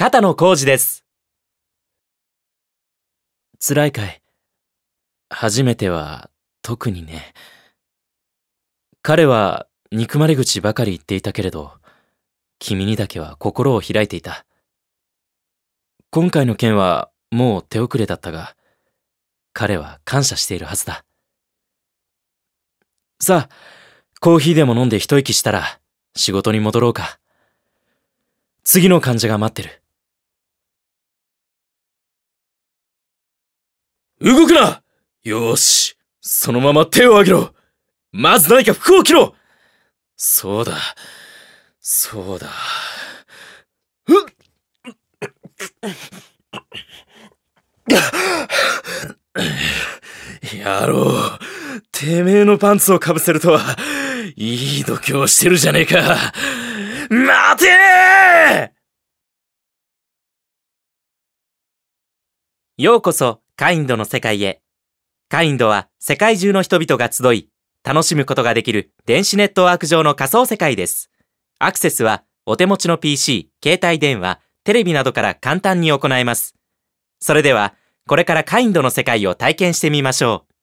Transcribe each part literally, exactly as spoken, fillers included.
片野浩二です。辛いかい？初めては特にね。彼は憎まれ口ばかり言っていたけれど、君にだけは心を開いていた。今回の件はもう手遅れだったが、彼は感謝しているはずだ。さあ、コーヒーでも飲んで一息したら仕事に戻ろうか。次の患者が待ってる。動くな！よーし、そのまま手を上げろ。まず何か服を着ろ。そうだ、そうだ。うっやろう、てめえのパンツをかぶせるとは、いい度胸してるじゃねえか。待てー！ようこそカインドの世界へ。カインドは世界中の人々が集い、楽しむことができる電子ネットワーク上の仮想世界です。アクセスはお手持ちの ピーシー、携帯電話、テレビなどから簡単に行えます。それでは、これからカインドの世界を体験してみましょう。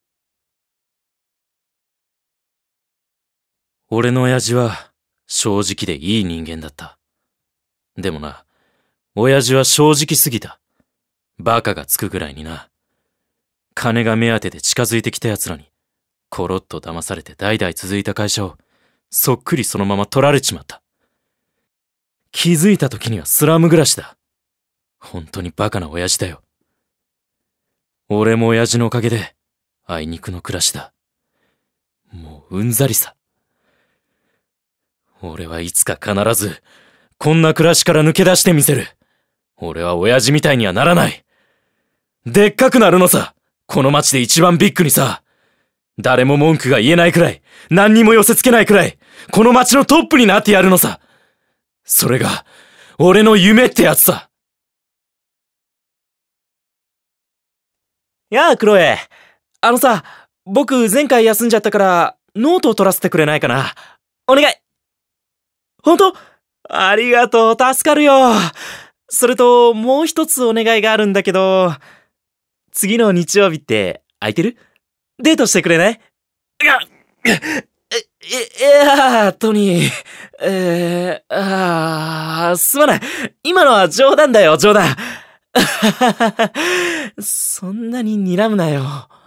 俺の親父は正直でいい人間だった。でもな、親父は正直すぎた。バカがつくぐらいにな。金が目当てで近づいてきた奴らに、コロッと騙されて代々続いた会社を、そっくりそのまま取られちまった。気づいた時にはスラム暮らしだ。本当にバカな親父だよ。俺も親父のおかげで、あいにくの暮らしだ。もううんざりさ。俺はいつか必ず、こんな暮らしから抜け出してみせる。俺は親父みたいにはならない。でっかくなるのさ。この街で一番ビッグにさ。誰も文句が言えないくらい、何にも寄せつけないくらい、この街のトップになってやるのさ。それが、俺の夢ってやつさ。やあ、クロエ。あのさ、僕前回休んじゃったから、ノートを取らせてくれないかな。お願い。ほんと？ありがとう、助かるよ。それと、もう一つお願いがあるんだけど、次の日曜日って空いてる？デートしてくれない？いや、いや、トニー、えー、あー、すまない。今のは冗談だよ、冗談。そんなに睨むなよ。